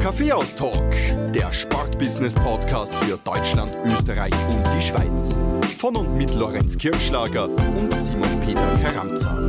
Kaffeehaus-Talk, der Sportbusiness-Podcast für Deutschland, Österreich und die Schweiz. Von und mit Lorenz Kirschlager und Simon Peter Karamza.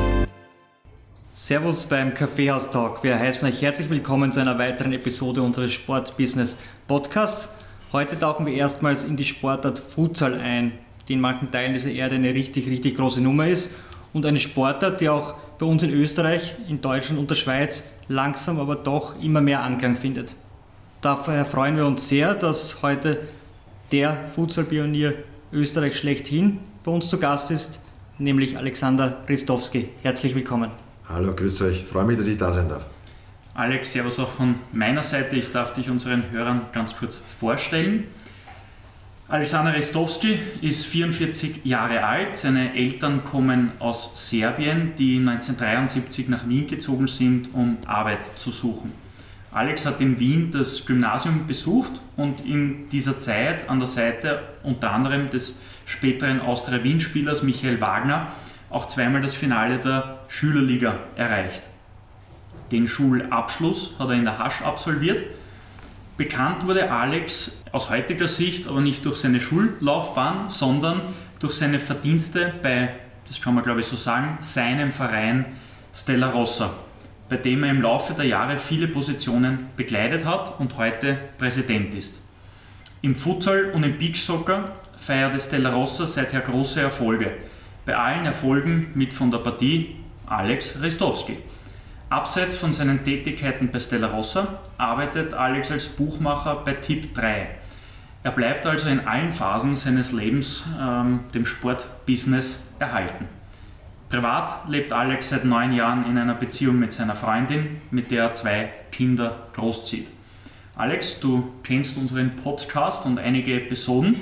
Servus beim Kaffeehaus-Talk. Wir heißen euch herzlich willkommen zu einer weiteren Episode unseres Sportbusiness-Podcasts. Heute tauchen wir erstmals in die Sportart Futsal ein, die in manchen Teilen dieser Erde eine richtig große Nummer ist und eine Sportart, die auch bei uns in Österreich, in Deutschland und der Schweiz langsam aber doch immer mehr Anklang findet. Daher freuen wir uns sehr, dass heute der Futsal-Pionier Österreich schlechthin bei uns zu Gast ist, nämlich Alexander Ristovski. Herzlich willkommen. Hallo, grüß euch. Freue mich, dass ich da sein darf. Alex, servus auch von meiner Seite. Ich darf dich unseren Hörern ganz kurz vorstellen. Alexander Ristovski ist 44 Jahre alt. Seine Eltern kommen aus Serbien, die 1973 nach Wien gezogen sind, um Arbeit zu suchen. Alex hat in Wien das Gymnasium besucht und in dieser Zeit an der Seite unter anderem des späteren Austria-Wien-Spielers Michael Wagner auch zweimal das Finale der Schülerliga erreicht. Den Schulabschluss hat er in der Hasch absolviert. Bekannt wurde Alex aus heutiger Sicht aber nicht durch seine Schullaufbahn, sondern durch seine Verdienste bei, das kann man glaube ich so sagen, seinem Verein Stella Rossa, bei dem er im Laufe der Jahre viele Positionen bekleidet hat und heute Präsident ist. Im Futsal und im Beachsoccer feierte Stella Rossa seither große Erfolge. Bei allen Erfolgen mit von der Partie Alex Ristovski. Abseits von seinen Tätigkeiten bei Stella Rossa arbeitet Alex als Buchmacher bei Tipp 3. Er bleibt also in allen Phasen seines Lebens dem Sportbusiness erhalten. Privat lebt Alex seit 9 Jahren in einer Beziehung mit seiner Freundin, mit der er 2 Kinder großzieht. Alex, du kennst unseren Podcast und einige Episoden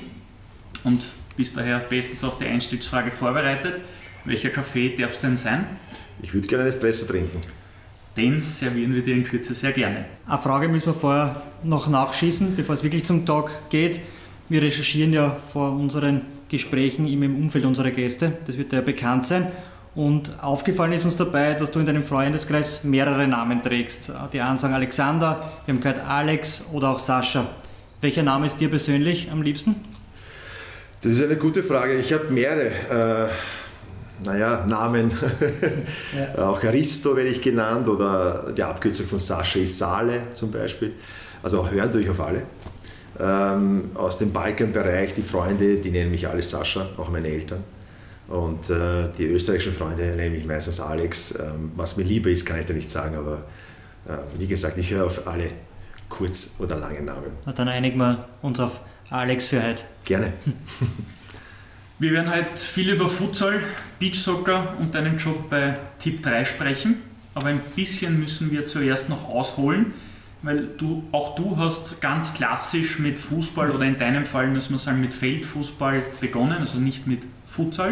und bist daher bestens auf die Einstiegsfrage vorbereitet. Welcher Kaffee darf es denn sein? Ich würde gerne einen Espresso trinken. Den servieren wir dir in Kürze sehr gerne. Eine Frage müssen wir vorher noch nachschießen, bevor es wirklich zum Talk geht. Wir recherchieren ja vor unseren Gesprächen immer im Umfeld unserer Gäste. Das wird ja bekannt sein. Und aufgefallen ist uns dabei, dass du in deinem Freundeskreis mehrere Namen trägst. Die einen sagen Alexander, wir haben gehört Alex oder auch Sascha. Welcher Name ist dir persönlich am liebsten? Das ist eine gute Frage. Ich habe mehrere Namen. Ja. Auch Aristo werde ich genannt oder die Abkürzung von Sascha ist Sale zum Beispiel. Also auch hören durch auf alle. Aus dem Balkanbereich, die Freunde, die nennen mich alle Sascha, auch meine Eltern. Und die österreichischen Freunde nennen mich meistens Alex. Was mir lieber ist, kann ich da nicht sagen, aber wie gesagt, ich höre auf alle kurz- oder lange Namen. Na, dann einigen wir uns auf Alex für heute. Gerne. Wir werden heute viel über Futsal, Beachsoccer und deinen Job bei Tipp 3 sprechen, aber ein bisschen müssen wir zuerst noch ausholen, weil du hast ganz klassisch mit Fußball oder in deinem Fall müssen wir sagen mit Feldfußball begonnen, also nicht mit Futsal.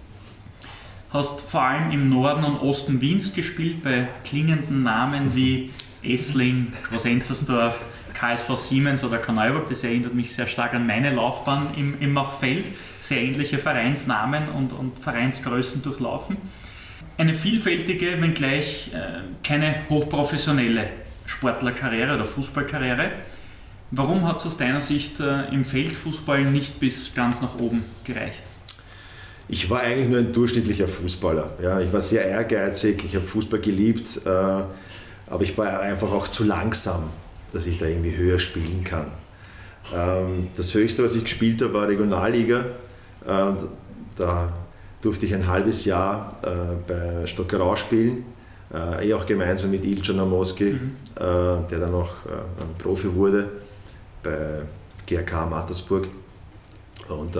Hast vor allem im Norden und Osten Wiens gespielt, bei klingenden Namen wie Essling, Groß-Enzersdorf, KSV Siemens oder Korneuburg. Das erinnert mich sehr stark an meine Laufbahn im Machfeld. Sehr ähnliche Vereinsnamen und Vereinsgrößen durchlaufen. Eine vielfältige, wenngleich keine hochprofessionelle Sportlerkarriere oder Fußballkarriere. Warum hat es aus deiner Sicht im Feldfußball nicht bis ganz nach oben gereicht? Ich war eigentlich nur ein durchschnittlicher Fußballer. Ja, ich war sehr ehrgeizig, ich habe Fußball geliebt, aber ich war einfach auch zu langsam, dass ich da irgendwie höher spielen kann. Das Höchste, was ich gespielt habe, war Regionalliga. Da durfte ich ein halbes Jahr bei Stockerau spielen, auch gemeinsam mit Ilja Namoski, der dann auch Profi wurde bei GRK Mattersburg. Und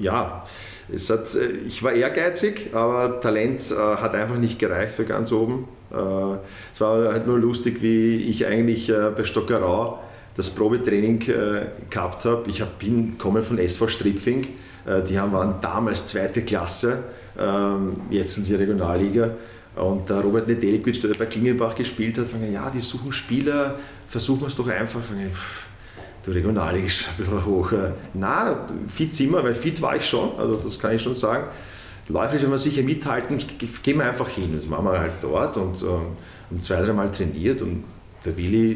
ich war ehrgeizig, aber Talent hat einfach nicht gereicht für ganz oben. Es war halt nur lustig, wie ich eigentlich bei Stockerau das Probetraining gehabt habe. Ich bin gekommen von SV Stripfing, die waren damals 2. Klasse, jetzt sind sie Regionalliga. Und der Robert Nedeljkovic, der bei Klingenbach gespielt hat, fand, ja, die suchen Spieler, versuchen wir es doch einfach. Du, Regionalliga ist ein bisschen hoch. Na, fit sind wir, weil fit war ich schon, also das kann ich schon sagen. Läuferisch, wenn wir sicher mithalten, gehen wir einfach hin. Das machen wir halt dort und 2-3 Mal trainiert und der Willi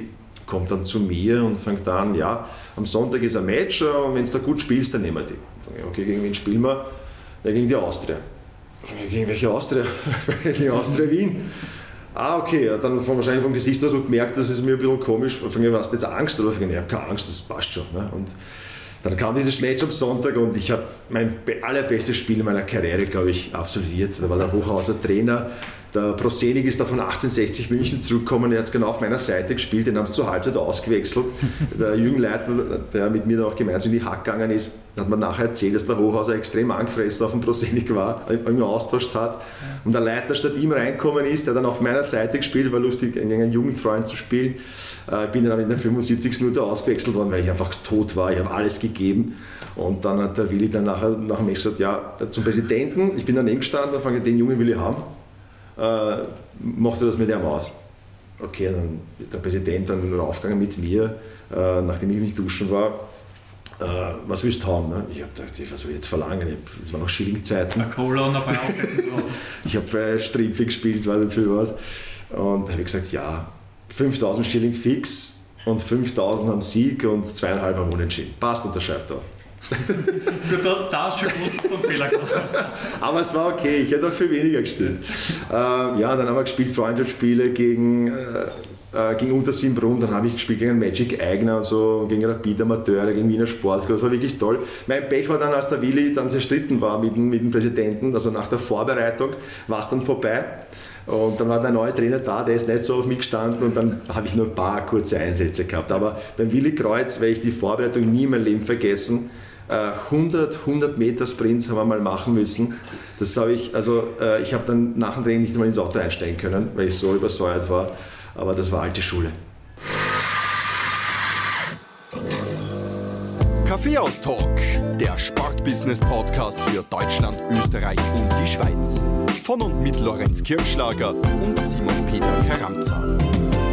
komme dann zu mir und fange dann, ja, am Sonntag ist ein Match und wenn du da gut spielst, dann nehmen wir die. Okay, gegen wen spielen wir? Ja, gegen die Austria. Gegen welche Austria? Gegen Austria Wien. Okay, ja, dann wahrscheinlich vom Gesichtsausdruck gemerkt, dass es mir ein bisschen komisch war. Hast du jetzt Angst? Oder ich habe keine Angst, das passt schon. Ne? Und dann kam dieses Match am Sonntag und ich habe mein allerbestes Spiel in meiner Karriere, glaube ich, absolviert. Da war der Hochhauser Trainer. Der Prosenik ist da von 1860 München zurückgekommen, er hat genau auf meiner Seite gespielt, den haben sie zur Halbzeit ausgewechselt. Der Jürgen Leitner, der mit mir dann auch gemeinsam in die Hack gegangen ist, hat mir nachher erzählt, dass der Hochhauser extrem angefressen auf den Prosenik war, ihn austauscht hat. Und der Leitner statt ihm reinkommen ist, der dann auf meiner Seite gespielt, war lustig, gegen einen Jugendfreund zu spielen. Ich bin dann in der 75. Minute ausgewechselt worden, weil ich einfach tot war, ich habe alles gegeben. Und dann hat der Willi dann nach dem Match gesagt, ja, zum Präsidenten, ich bin daneben gestanden, dann fange ich, den Jungen will ich haben. Macht er das mit ihm aus? Okay, dann ist der Präsident dann raufgegangen mit mir, nachdem ich mich duschen war. Was willst du haben? Ne? Ich habe gedacht, was soll ich jetzt verlangen? Das war noch Schillingzeiten. Cola und ein Ich habe bei Stripfi gespielt, weiß nicht viel was. Und da habe ich gesagt, ja, 5.000 Schilling fix und 5.000 am Sieg und 2,5 am Unentschieden. Passt, unterschreibt da. Da hast du schon gewusst, dass du einen Fehler gemacht hast. Aber es war okay, ich hätte auch viel weniger gespielt. Ja, dann haben wir gespielt Freundschaftsspiele gegen Untersimbrunn, dann habe ich gespielt gegen Magic Eigner und so, gegen Rapid Amateure, gegen Wiener Sportclub, das war wirklich toll. Mein Pech war dann, als der Willi dann zerstritten war mit dem Präsidenten, also nach der Vorbereitung war es dann vorbei. Und dann war der neue Trainer da, der ist nicht so auf mich gestanden und dann habe ich nur ein paar kurze Einsätze gehabt. Aber beim Willi Kreuz werde ich die Vorbereitung nie in meinem Leben vergessen. 100 Meter Sprints haben wir mal machen müssen. Das habe ich, ich habe dann nach dem Training nicht einmal ins Auto einsteigen können, weil ich so übersäuert war. Aber das war alte Schule. Kaffeehaus-Talk, der Sportbusiness-Podcast für Deutschland, Österreich und die Schweiz. Von und mit Lorenz Kirschlager und Simon Peter Karamza.